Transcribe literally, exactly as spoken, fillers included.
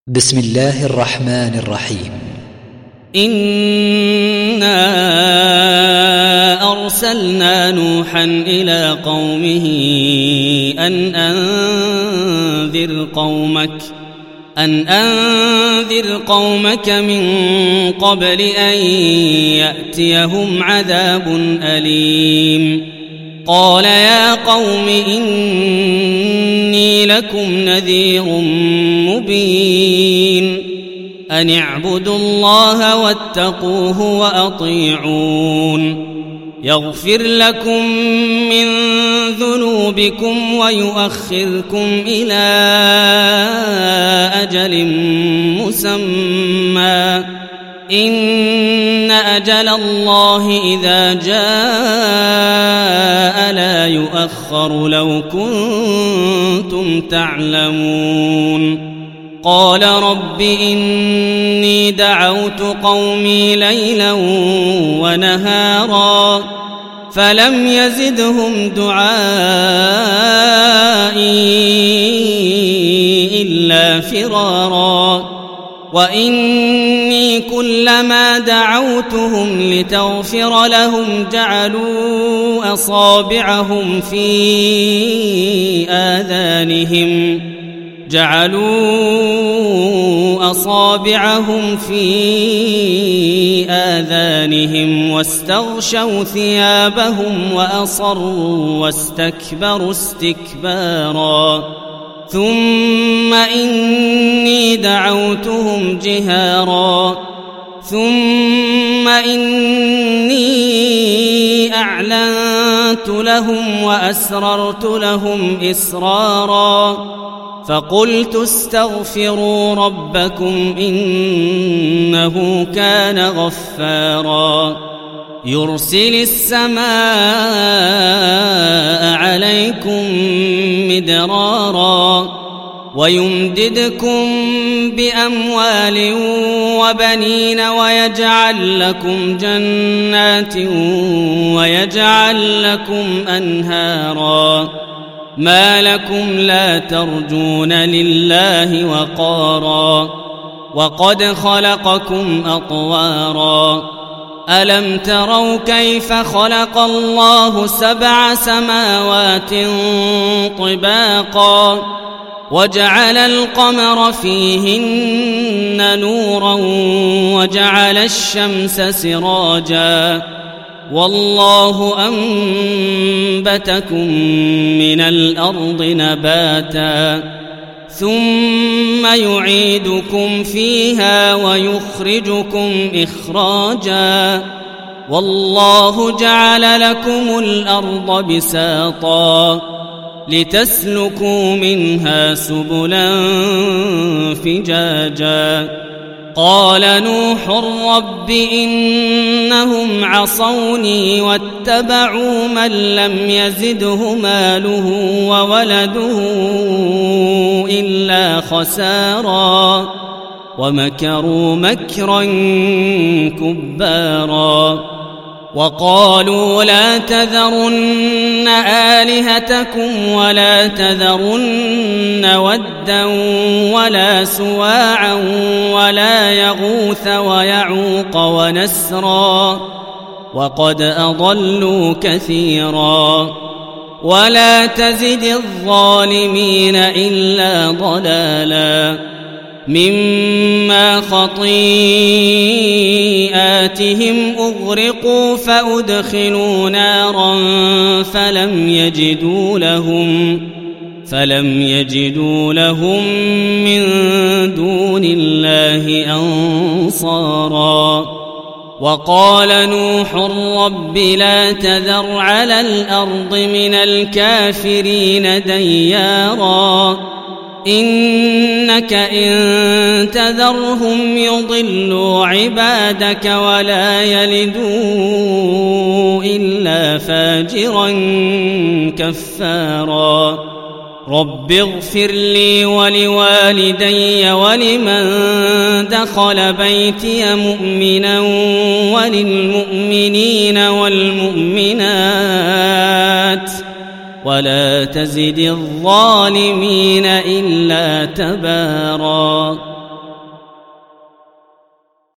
بسم الله الرحمن الرحيم. إنا أرسلنا نوحا إلى قومه أن أنذر قومك أن أنذر قومك من قبل أن يأتيهم عذاب أليم. قال يا قوم إني لكم نذير مبين أن اعبدوا الله واتقوه وأطيعون يغفر لكم من ذنوبكم ويؤخركم إلى أجل مسمى إن أجل الله إذا جاء لا يؤخر لو كنتم تعلمون. قال رب إني دعوت قومي ليلا ونهارا فلم يزدهم دعائي إلا فرارا وإني كلما دعوتهم لتغفر لهم جعلوا أصابعهم في آذانهم جعلوا أصابعهم في آذانهم واستغشوا ثيابهم وأصروا واستكبروا استكبارا ثم إني دعوتهم جهارا ثم إني أعلنت لهم وأسررت لهم إسرارا فقلت استغفروا ربكم إنه كان غفارا يرسل السماء عليكم مدرارا ويمددكم بأموال وبنين ويجعل لكم جنات ويجعل لكم أنهارا ما لكم لا ترجون لله وقارا وقد خلقكم أطوارا ألم تروا كيف خلق الله سبع سماوات طباقا وجعل القمر فيهن نورا وجعل الشمس سراجا والله أنبتكم من الأرض نباتا ثم يعيدكم فيها ويخرجكم إخراجا والله جعل لكم الأرض بساطا لتسلكوا منها سبلا فجاجا قال نوح رب إنهم عصوني واتبعوا من لم يزده ماله وولده إلا خسارا ومكروا مكرا كبارا وقالوا لا تذرن آلهتكم ولا تذرن ودا ولا سواعا ولا يغوث ويعوق ونسرا وقد أضلوا كثيرا ولا تزد الظالمين إلا ضلالا مما خطيئاتهم أغرقوا فأدخلوا نارا فلم يجدوا لهم فلم يجدوا لهم من دون الله أنصارا وقال نوح رب لا تذر على الأرض من الكافرين ديارا إنك إن تذرهم يضلوا عبادك ولا يلدوا إلا فاجرا كفارا رب اغفر لي ولوالدي ولمن دخل بيتي مؤمنا وللمؤمنين والمؤمنات ولا تزد الظالمين إلا تباراً.